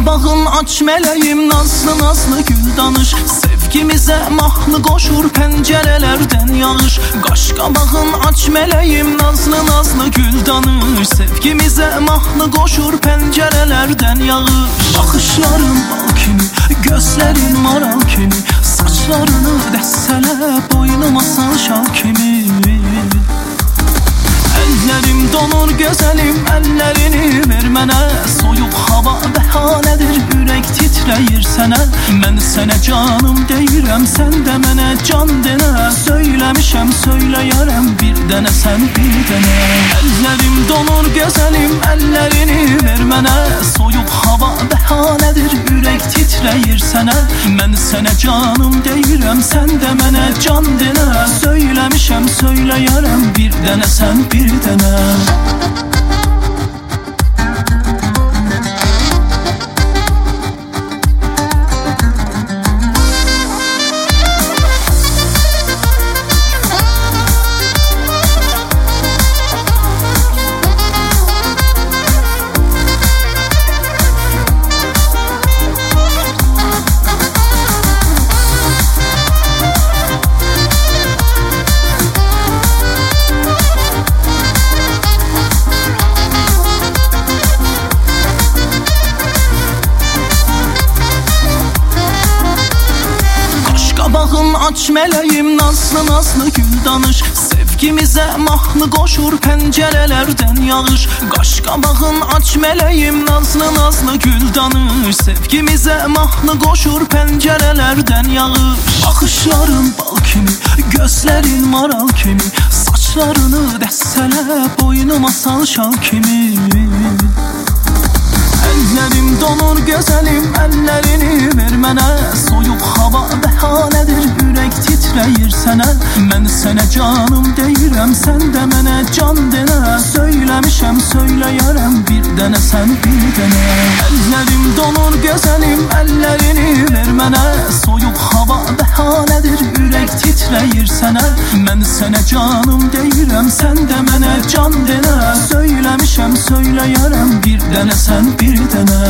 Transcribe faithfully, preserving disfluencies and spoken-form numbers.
Qaşqabağın aç mələyim, nazlı nazlı gül danış. Sevgimizə mahnı qoşur pəncərələrdən yağış. Qaşqabağın aç mələyim, nazlı nazlı gül danış. Sevgimizə mahnı qoşur pəncərələrdən yağış. Baxışların bal kimi, gözlərin maral kimi, saçlarını dəstələ, boynuma sal şal kimi. Əllərim donur gözəlim, əllərini ver mənə. Soyuq hava bəhanədir, ürək titrəyir sənə. Mən sənə canım deyirəm, sən də mənə can denə. Söyləmişəm, söyləyərəm, bir dənə sən bir dənə. Əllərim donur gözəlim, əllərini ver mənə. Soyuq hava bəhanədir, ürək titrəyir sənə. Mən sənə canım deyirəm, sən də mənə can denə. Söyləmişəm, söyləyərəm, bir dənə sən bir dənə. Qaşqabağın aç mələyim, nazlı nazlı gül danış. Sevgimizə mahnı qoşur pəncərələrdən yağış. Qaşqabağın aç mələyim, nazlı nazlı gül danış. Sevgimizə mahnı qoşur pəncərələrdən yağış. Baxışların bal kimi, gözlərin maral kimi, saçlarını dəstələ, boynuma sal şal kimi. Əllərim donur gözəlim, əllərini ver mənə. Soyuq hava bəhanədir, ürək titrəyir sənə. Mən sənə canım deyirəm, sən də mənə can denə. Söyləmişəm, söyləyərəm, bir dənə sən bir dənə. Əllərim donur gözəlim, əllərini ver mənə. Soyuq hava bəhanədir, ürək titrəyir sənə. Mən sənə canım deyirəm, sən də mənə can denə. Söyləmişəm, söyləyərəm, bir dənə sən bir dənə.